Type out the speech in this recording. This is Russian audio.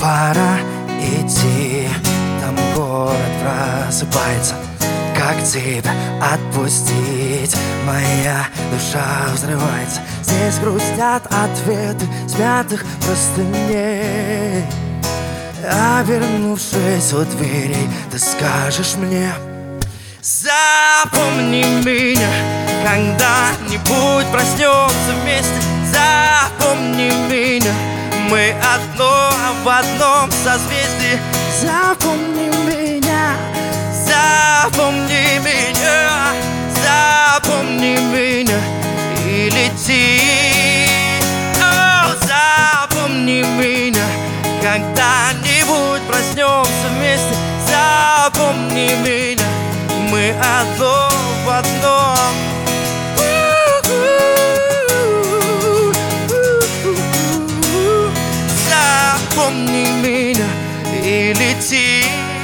Пора идти, там город просыпается. Как тебя отпустить? Моя душа взрывается. Здесь грустят ответы смятых простыней. Обернувшись у дверей, ты скажешь мне: запомни меня, когда-нибудь проснемся вместе. Запомни меня, мы одно в одном созвездии. Запомни меня, запомни меня, запомни меня и лети. О, запомни меня, когда-нибудь проснемся вместе. Запомни меня, мы одно в одном. Запомни меня и лети.